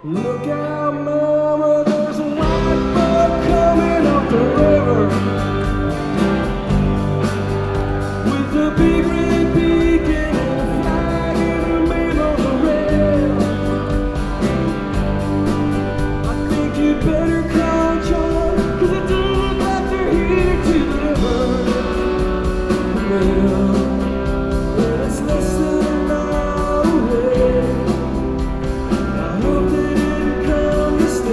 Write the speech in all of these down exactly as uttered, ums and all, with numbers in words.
Look out, mama, there's a white boat coming up the river with a big red beacon and a flag in the middle of the rail. I think you'd better call John, cause it doesn't look like they're here to deliver the mail. But it's less than a mile away. I hope they didn't come to stay.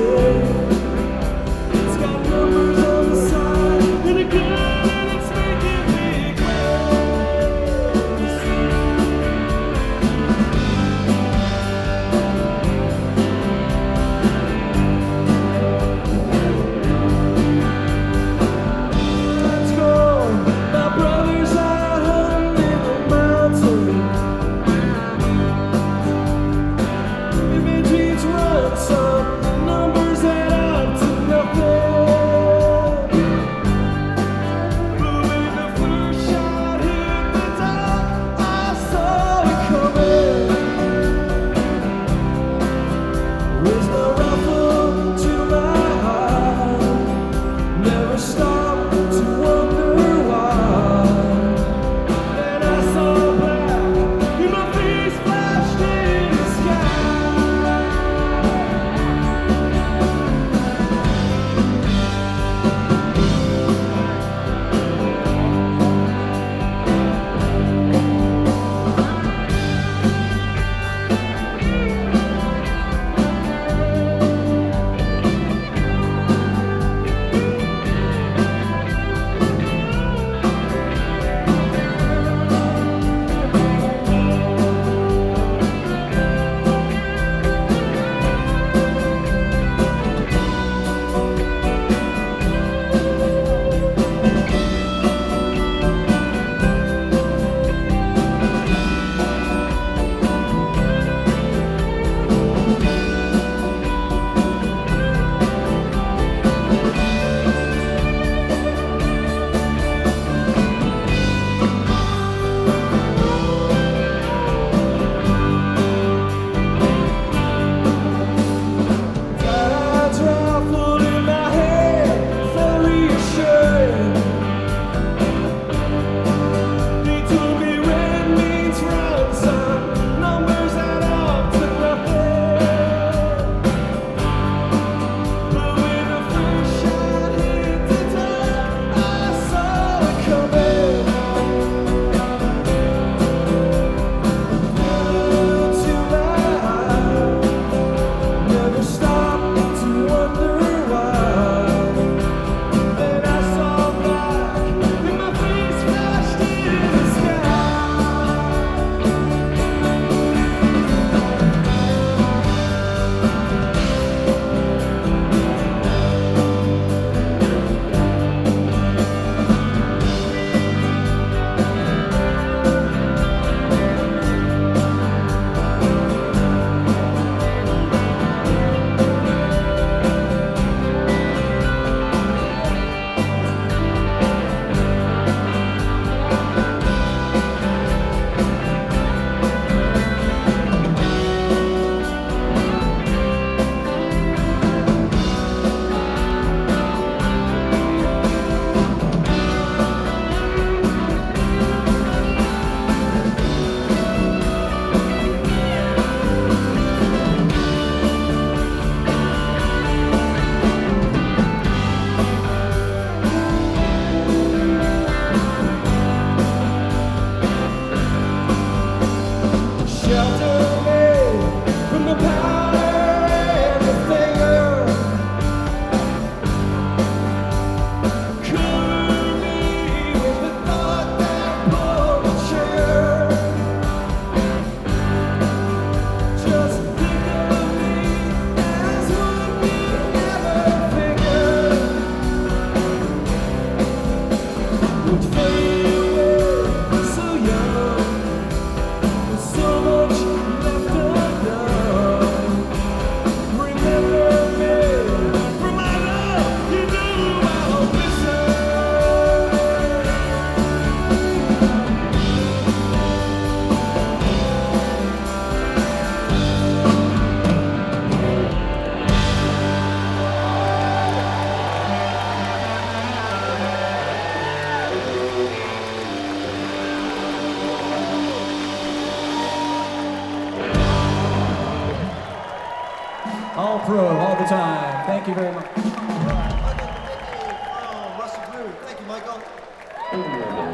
All pro, all the time. Thank you very much. All right, Michael Dubicki from Rusty Groove. Thank you, Michael.